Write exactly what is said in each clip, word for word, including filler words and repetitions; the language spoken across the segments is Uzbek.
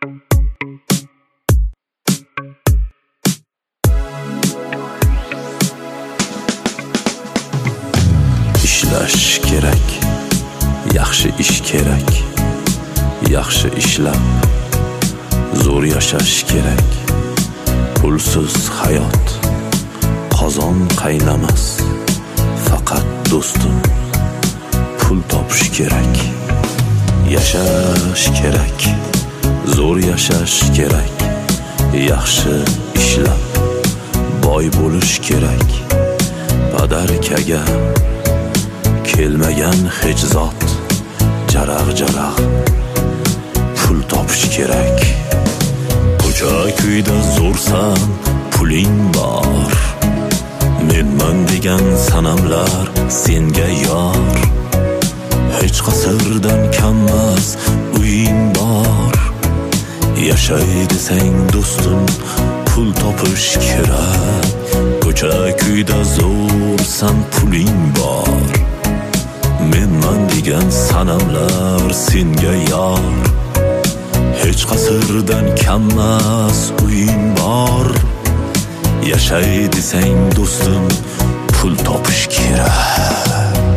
Ishlash kerak, yaxshi ish kerak, yaxshi ishlab zo'r yashash kerak. Pulsiz hayot qozon qaynamas, faqat do'stim pul topish kerak. Yashash kerak, zo'r yashash kerak, yaxshi ishlab boy bo'lish kerak. Padarkaga kelmagan hech zot jaraq-jaraq pul topish kerak. Ko'cha kuyda zo'rsan, puling bor, menman degan sanamlar senga yor. Hech qasrdan kammas uying bor, yashay desang do'stim pul topish kerak. Ko'cha kuyda zo'rsan, puling bor, menman degan sanamlar senga yor. Hech qasrdan kammas uying bor, yashay desang do'stim pul topish kerak.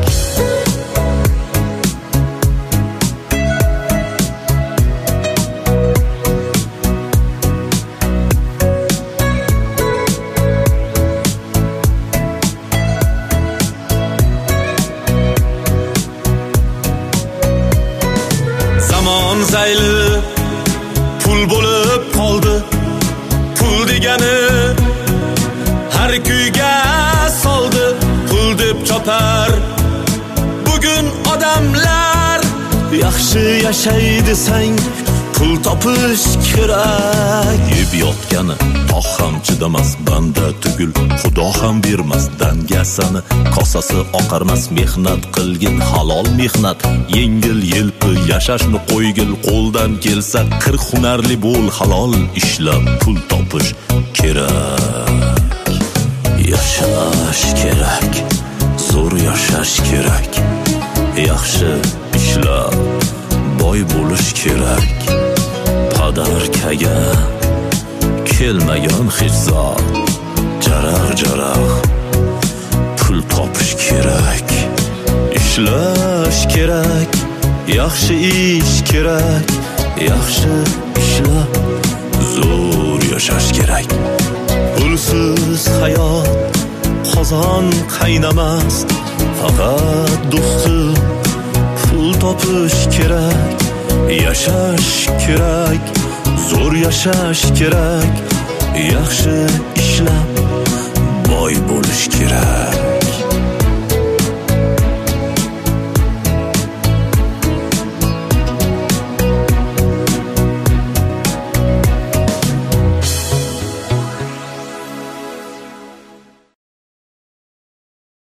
Zamon zayli pul bo'lib qoldi, pul degani har kuyga soldi. Pul deb chopar bugun odamlar, yaxshi yashay desang pul topish kerak. Yeb yotgani tog' ham chidamas, banda tugul xudo ham bermas. Dangasani kosasi oqarmas, mehnat qilgin halol mehnat. Yengil yelpi yashashni qo'ygil, qo'ldan kelsa qirq hunarli bo'l. Halol ishlab pul topish kerak. Yashash kerak, zo'r yashash kerak, yaxshi ishlab boy bo'lish kerak. Padarkaga kelmagan hech zot jaraq-jaraq pul topish kerak. Ishlash kerak, yaxshi ish kerak, yaxshi ishlab zo'r yashash kerak. Pulsiz hayot qozon qaynamas, faqat do'stim pul topish kerak. Yashash kerak, zo'r yashash kerak, yaxshi ishlab